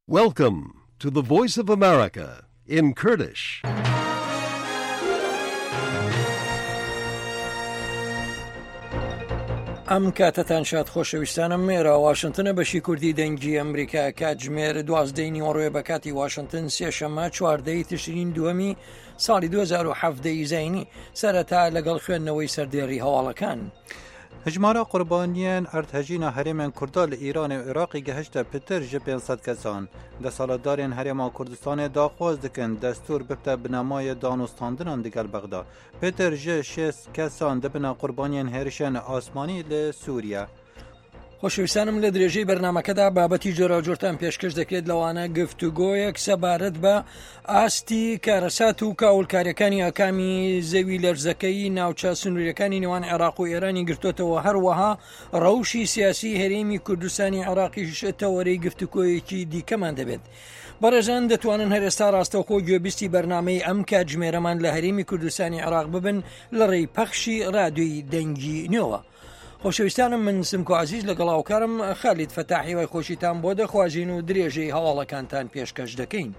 Welcome to the Voice of America in Kurdish. ئەم کاتتان شاد خۆشەویستانم مێرە واشنگتنە بەشی کوردی دەنگی ئەمریکا کاتژمێر 12 نیوەڕۆیە بە کاتی واشنگتن سێشەممە 14 تشرین دووەمی ساڵی 2017 زینی سەرەتا لەگەڵ خوێندنەوەی سەردێڕی هەواڵەکان. هجمارا قربانیان ارتجینا هرم کردال ایران و عراقی گهشت پتر ج 500 کسان ده سالدارین هرم کردستان داخواز دکن دستور ببته بنامای دانستاندنان دیگر بغداد پتر ج 6 کسان ده بنا قربانیان هرشن آسمانی لسوریه. خۆشەویستانم لە درێژەی بەرنامەکەدا بابەتی جۆراوجۆرتان پێشکەش دەکرێت لەوانە گفتوگۆیەک سەبارەت بە ئاستی کارەسات و کاولکاریەکانی ئاکامی زەوی لەرزەکەی ناوچە سنووریەکانی نێوان عێراق و ئێرانی گرتوتەوە هەروەها ڕەوشی سیاسی هەرێمی کوردستانی عێراقیش تەوەرەی گفتوگۆیەکی دیکەمان دەبێت. بەڕێزان دەتوانن هەرێستا ڕاستەوخۆ گوێبیستی بەرنامەی ئەم کاتژمێرەمان لە هەرێمی کوردستانی عێراق ببن لە ڕێی پەخشی ڕادیۆی دەنگی نوێوە. خۆشەویستانم من سمکۆ عزیز لەگەڵاوکارم خالید فەتاحی وای خۆشیتان بۆ دەخوازین و درێژەی هەواڵەکانتان پێشکەش دەکەین.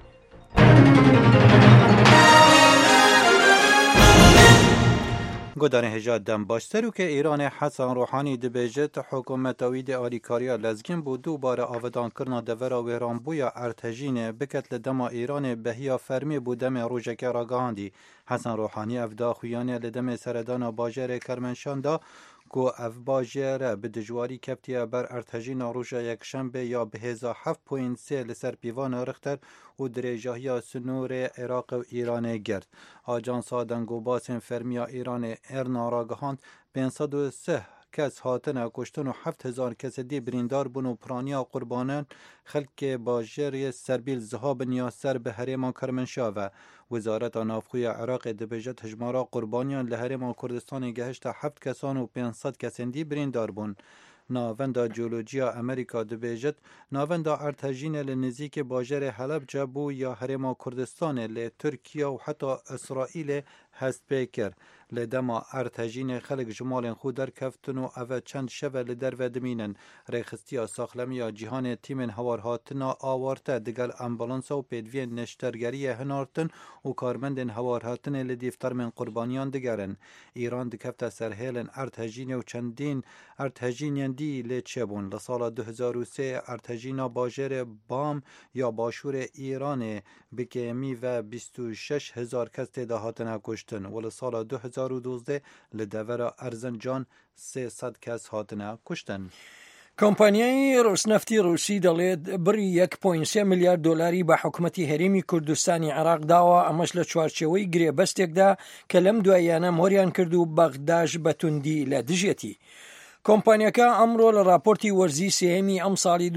گودان هجاد دم باشتر و که ایران حسن روحانی دبیجت حکومتاوی ده آلیکاریا لزگین بود دوباره آودان کرنا دورا ویران بویا ارتجین بکت لدما ایران بهیا فرمی بودم روژک راگاندی. حسن روحانی افدا خویانه لدم سردان باجر کرمنشان دا کو اف باجر به دجواری کپتیا بر ارتجین روژا یک شنبه یا به 7.3 لسر پیوان رختر و درجاهی سنور عراق و ایران گرد. آجانس دنگو باسن فرمیا ایران ارنا راگهاند 503 کس هاتن کشتن و 7000 کس دی بریندار بون و پرانیا قربانان خلق باجر سربیل زهاب یا سر به هرمان کرمنشاه. وزارت نافخوی عراق دبیجت هجمارا قربانیان لهرمان کردستان گهشت 7 کسان و 500 کسان دی بریندار بون. ناوندا جیولوژیا امریکا دبیجت ناوندا ارتجین لنزیک باجر حلب جبو یا هرما کردستان ل ترکیه و حتی اسرائیل هست پیکر لدما ارتجین خلق جمال خود در کفتن و او چند شبه لدر و دمینن ریخستی ساخلمی جهان تیم هوارهاتنا آوارته دگل امبولانس و پیدوی نشترگری هنارتن و کارمند هوارهاتن لدیفتر من قربانیان دگرن. ایران دکفت سرهیلن ارتجین و چندین ارتجین دی لچبون لسال 2003 ارتجینا باجر بام یا باشور ایران بکمی و 26,000 کس تداهاتن کشتن و لسال 2012 لدور ارزنجان 300 کس هاتن کشتن. کۆمپانیای ڕۆسنەفتی ڕووسی دەڵێت بڕی 1.3 میلیارد دلاری بە حکوومەتی هەرێمی کوردستانی عێراق داوە ئەمەش لە چوارچێوەی گرێبەستێکدا کە لەم دواییانە مۆریان کرد و بەغداش بە توندی لە دژێتی. کۆمپانیەکە ئەمڕۆ لە راپۆرتی وەرزی سێهەمی ئەم ساڵی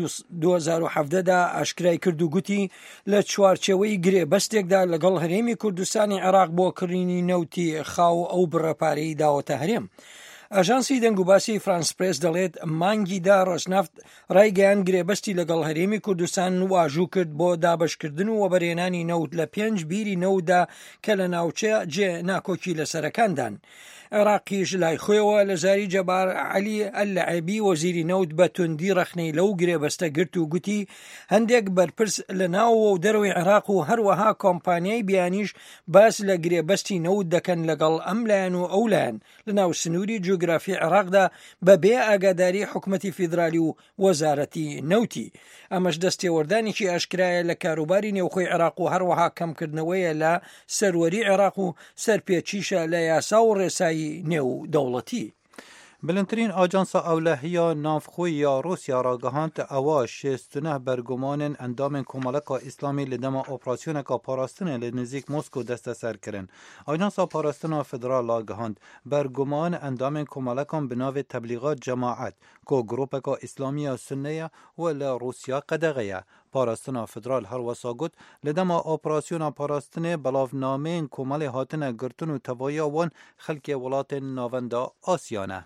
2017دا ئاشکرای کرد و گوتی لە چوارچێوەی گرێبەستێکدا لەگەڵ هەرێمی کوردستانی عێراق بۆ کڕینی نەوتی خاو ئەو بڕەپارەی داوەتە هەرێم. ئاژانسی دەنگوباسی فرانس پرێس دەڵێت مانگیدا ڕۆسنەفت ڕایگەیان گرێبەستی لەگەڵ هەرێمی کوردستان واژوو کرد بۆ دابەشکردن و وەبەرهێنانی نەوت لە 5 بیری نەوتدا کە لە ناوچە جێ ناکۆکی لەسەرەکاندان. عێراقیش لای خۆیەوە لە زاری جەبار عەلی ئەلعەبی وەزیری نەوت بە توندی ڕەخنەی لەو گرێبەستە گرت و گوتی هەندێک بەرپرس لە ناوەوە و دەرەوەی عێراق و هەروەها کۆمپانیای بیانیش باس لە گرێبەستی نەوت دەکەن لەگەڵ ئەم لایەن و ئەو لایەن لە ناو سنووری جوگرافی عێراقدا بەبێ ئاگاداری حکوومەتی فیدرالی و وەزارەتی نەوتی. ئەمەش دەستێوەردانێکی ئاشکرایە لە کاروباری نێوخۆی عێراق و هەروەها کەمکردنەوەیە لە سەروەری عێراق و سەرپێچیشە لە یاسا و ڕێسایی نێو دەوڵەتی. بلندترین آجانس اولهیا نافخوی یا روسیا را گهاند اوا 69 برگمان اندام کمالک اسلامی لدما اپراسیون کا پاراستن لنزیک مسکو دست سر کرن. آجانس پاراستن فدرال لا گهاند برگمان اندام کمالکان بناو تبلیغات جماعت کو گروپ کا اسلامی سنیه و روسیا قدغیه. پاراستن فدرال هر وساگوت لدما اپراسیون پاراستن بلاونامین کمال هاتن گرتن و توایا وان خلک ولات ناوندا آسیانه.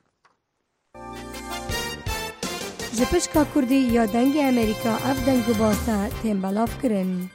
جپشکا کردی یا دنگ امریکا اف دنگو باسا تیم بلاف کرن.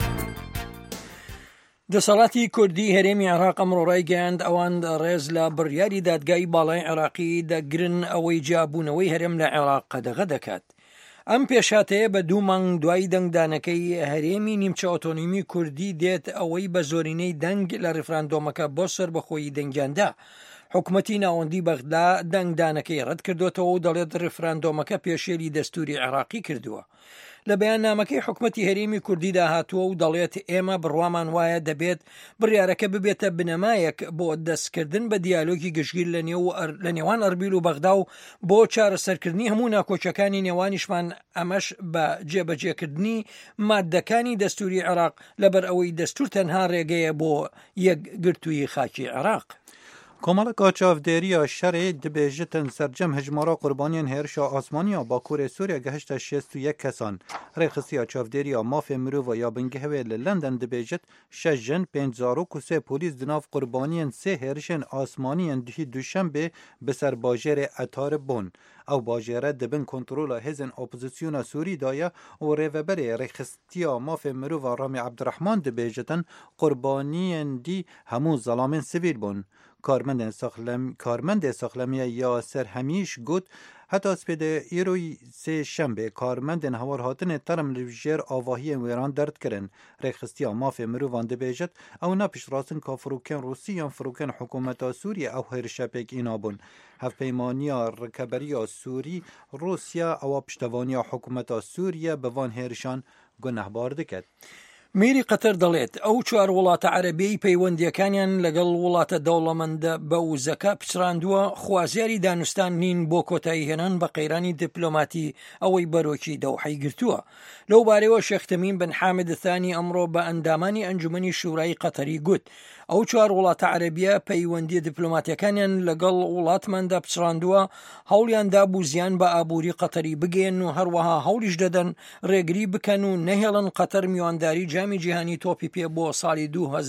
دەسەڵاتی کوردی هەرێمی عێراق ئەمڕۆ ڕایگەیاند ئەوان ڕێز لە بڕیاری دادگای باڵای عێراقی دەگرن ئەوەی جیابوونەوەی هەرێم لە عێراق قەدەغە دەکات. ئەم پێشاتەیە بە 2 مانگ دوای دەنگدانەکەی هەرێمی نیمچە ئۆتۆنۆمی کوردی دێت ئەوەی بە زۆرینەی دەنگ لە ڕێفراندۆمەکە بۆ سەربەخۆیی دەنگیاندا. حکوومەتی ناوەندی بەغدا دەنگدانەکەی ڕەت کردوتەوە و دەڵێت ڕێفراندۆمەکە پێشێلی دەستوری عێراقی کردووە. لە بەیاننامەکەی حکوومەتی هەرێمی کوردی داهاتووە و دەڵێت ئێمە بڕوامان وایە دەبێت بڕیارەکە ببێتە بنەمایەک بۆ دەستکردن بە دیالۆگی گشتگیر لە نێوان ئەربیل و بەغدا و بۆ چارەسەرکردنی هەموو ناکۆچەکانی نێوانیشمان، ئەمەش بە جێبەجێکردنی مادەکانی دەستوری عێراق لەبەر ئەوەی دەستور تەنها ڕێگەیە بۆ یەکگرتووی خاکی عێراق. کۆمەڵە چاودێریە شەرێ دبێژتن سەرجەم هەژمارە قوربانیان هێرشا ئاسمانیا باکوورێ سووریا گەهشتە 61 کەسان. ڕێخستیا چاودێریە مافێ مرۆڤە یا بنگهوێ لە لەندەن دبێژت 6 ژن 53 پۆلیس دناف قوربانیان 3 هێرشên ئاسمانیان دهی دوشەمبێ بەسەر باژێرê ئەتار بوون. ئەو باژێرە دەبن کۆنترۆلا هێزن ئۆپۆزیسیۆنا سووری دایە و ڕێڤەبەرێ ڕێخستیا مافێ مرۆڤە ڕامی عەبدوڕەحمان دبێژتن قوربانیان دی هەموو زەڵامên سڤیل بوون. کارمەندێ سەخلەمیە یاسەر هەمیش گوت هەتا سپێدە ئیرۆی سێ شەمبێ کارمەندên هەوار هاتنê term li jêr avahiyên wêran derdkirin. Rêxistiya mafê mirovan dibêjit ew ne piştrast kafirokên Rûsî yan firokên hikûmeta Sûriye ew hêrişepek înabûn. Hevpeymaniya Rikeberiya Sûrî Rûsya ewa piştevaniya hikûmeta Sûriye bi van hêrişan gunehbar diket. میری قەتەر دەڵێت ئەو 4 وڵاتە عەرەبیی پەیوەندیەکانیان لەگەڵ وڵاتە دەوڵەمەندە بە وزەکە پچڕاندووە خوازیاری دانوستان نین بۆ کۆتایی هێنان بە قەیرانی دیپلۆماتی ئەوەی بەرۆکی دەوحەی گرتووە. لەو بارەوە شێخ تەمیم بن حامد الثانی ئەمڕۆ بە ئەندامانی ئەنجومەنی شورای قەتەری گوت ئەو 4 وڵاتە عەرەبیە پەیوەندی دیپلۆماتیەکانیان لەگەڵ وڵاتماندا پچڕاندووە، هەوڵیاندا بوو زیان بە ئابووری قەتەری بگێن و هەروەها هەوڵیش دەدەن ڕێگری بکەن و نەهێڵن قەتەر میوانداری جامی جیهانی تۆپی پێ بۆ ساڵی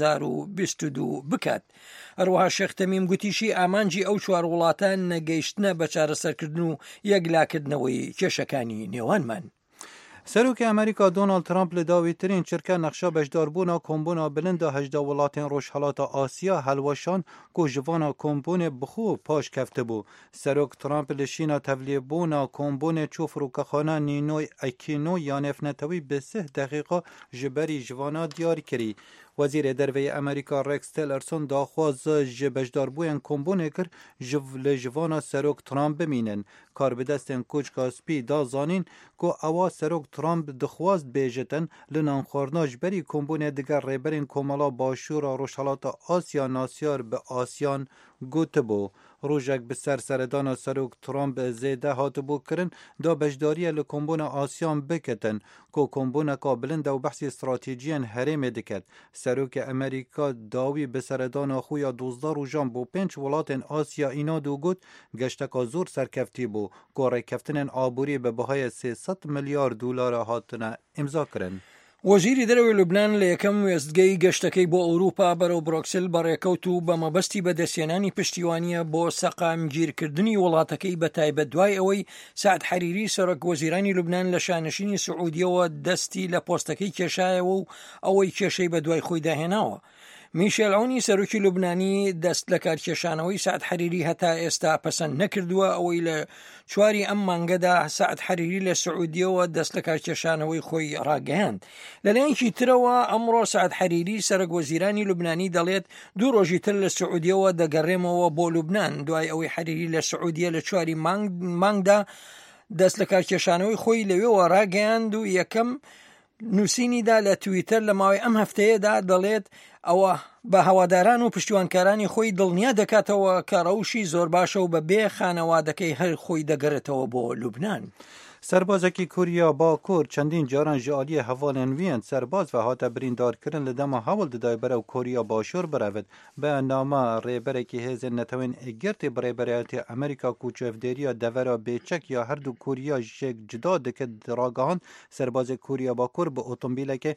2022 بکات. هەروەها شێخ تەمیم گوتیشی ئامانجی ئەو 4 وڵاتە نەگەیشتنە بە چارەسەرکردن و یەکلاکردنەوەی کێشەکانی نێوانمان. سەرۆکی ئەمریکا دۆناڵد ترامپ لە داویترین چرکە نەخشە بەشداربوونا کۆمبوونا بلندە 18 وڵاتên ڕۆژهەڵاتە ئاسیا هەلوەشان کو jivana کۆمبوونê bixwe paş keftibû. Serok Trump li şîna tevlîbûna kۆmboonê çû firokexana Nînoy Ekino ya nefnetewî bi 3 deqîqa ji berî jivana diyar kirî. Wezîrê Derveyê Amerîka Rex Tillerson daxwaza ji beşdarbûyên komboonê kir li jivana Serok Trump bimînin. Kar bi destên koçka spî da zanîn ku ewa Serok Trump dixwast bêjitin li nanxwarina ji berî komboonê diger rêberên Komala Başûra Rojhelata Asya Nasyar bi Asyan gotibû. Rojek bi ser seredana Serok Trump zêde hatibû kirin da beşdariye li komboona Asyan biketin ku kombooneka bilind û behsî stratejiyên herêmê diket. Serokê Amerîka dawî bi seredana xwe ya 12 rojan bo 5 welatên Asya înad û got geşteka zor serkeftî bû ku rêkeftinên aborî bi bihayê 300 milyar dolara hatine imza kirin. وەزیری دەرەوەی لوبنان لە یەکەم وێستگەی گەشتەکەی بۆ ئەوروپا بەرەو بڕۆکسل بەڕێکەوت و بە مەبەستی بەدەستێنانی پشتیوانیە بۆ سەقامگیرکردنی وڵاتەکەی بەتایبەت دوای ئەوەی سعد حەریری سەرۆک وەزیرانی لوبنان لە شانشینی سعودیەوە دەستی لە پۆستەکەی کێشایەوە و ئەوەی کێشەی بە دوای خۆی داهێناوە. میشێل عونی سەرۆکی لوبنانی دەست لە کارکێشانەوەی سعد حەریری هەتا ئێستا پەسەند نەکردووە. ئەوەی لە 4 ئەم مانگەدا سعد حەریری لە سعودیەوە دەست لە کارکێشانەوەی خۆی ڕاگەیاند. لەلایەنکی ترەوە ئەمڕۆ سعد حەریری سەرۆک وەزیرانی لوبنانی دەڵێت 2 ڕۆژی تر لە سعودیەوە دەگەڕێمەوە بۆ لوبنان دوای ئەوەی حەریری لە سعودیە لە 4 مانگدا دەست لە کارکێشانەوەی خۆی لەوێەوە ڕاگەیاند و یەکەم نووسینیدا لە تویتەر لە ماوەی ئەم هەفتەیەدا دەڵێت ئەوە بە هەواداران و پشتیوانکارانی خۆی دڵنیا دەکاتەوە کە ڕەوشی زۆر باشە و بەبێ خانەوادەکەی هەر خۆی دەگەڕێتەوە بۆ لوبنان. سربازکی کوریا باکوور چندین جاران ji aliyê hevalên wî yên serbaz ve hate birîndarkirin li dema hewl didaye berew Koriya Başûr birevit. Bêrnama rêberekî hêzên netewên girtê bi rêberiyatê Amerîka ku çavdêriya devera bêçek ya her du Koriya jêk cida dike ragihand serbazê Koriya Bakur bi otomobîlekê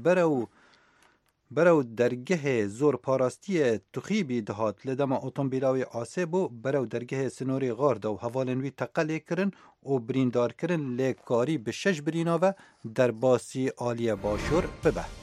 berew dergehê zor parastiyê Tuxîbî dihat li dema otomobîla wî asê bû berew dergehê Sinorê Xar da û hevalên wî teqelê kirin û birîndarkirin lê karî bi 6 birîna ve derbasî Aliyê Başûr bibe.